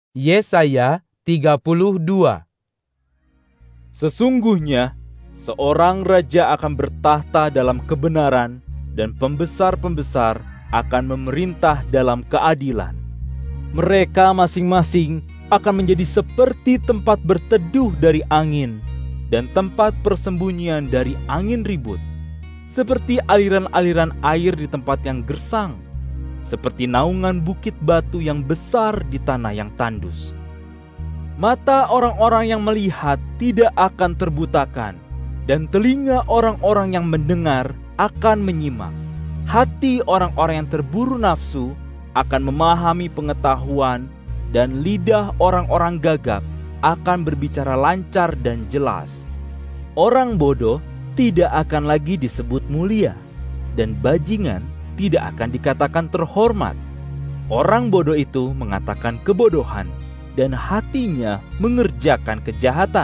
Yesaya 32. Sesungguhnya seorang raja akan bertahta dalam kebenaran, dan pembesar-pembesar akan memerintah dalam keadilan. Mereka masing-masing akan menjadi seperti tempat berteduh dari angin, dan tempat persembunyian dari angin ribut, seperti aliran-aliran air di tempat yang gersang, seperti naungan bukit batu yang besar di tanah yang tandus. Mata orang-orang yang melihat tidak akan terbutakan, dan telinga orang-orang yang mendengar akan menyimak. Hati orang-orang yang terburu nafsu akan memahami pengetahuan, dan lidah orang-orang gagap akan berbicara lancar dan jelas. Orang bodoh tidak akan lagi disebut mulia, dan bajingan tidak akan dikatakan terhormat. Orang bodoh itu mengatakan kebodohan, dan hatinya mengerjakan kejahatan.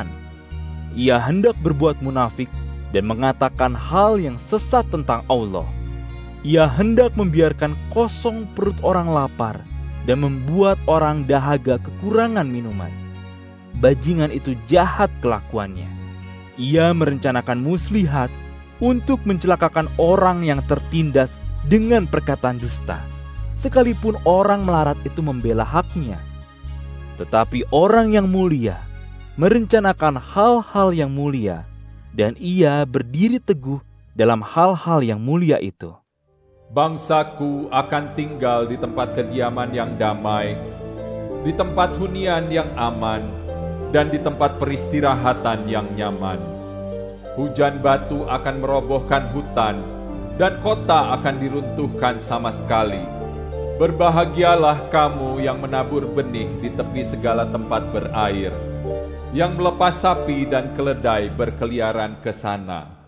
Ia hendak berbuat munafik dan mengatakan hal yang sesat tentang Allah. Ia hendak membiarkan kosong perut orang lapar dan membuat orang dahaga kekurangan minuman. Bajingan itu jahat kelakuannya. Ia merencanakan muslihat untuk mencelakakan orang yang tertindas dengan perkataan dusta, sekalipun orang melarat itu membela haknya. Tetapi orang yang mulia merencanakan hal-hal yang mulia, dan ia berdiri teguh dalam hal-hal yang mulia itu. Bangsaku akan tinggal di tempat kediaman yang damai, di tempat hunian yang aman, dan di tempat peristirahatan yang nyaman. Hujan batu akan merobohkan hutan, dan kota akan diruntuhkan sama sekali. Berbahagialah kamu yang menabur benih di tepi segala tempat berair, yang melepas sapi dan keledai berkeliaran ke sana.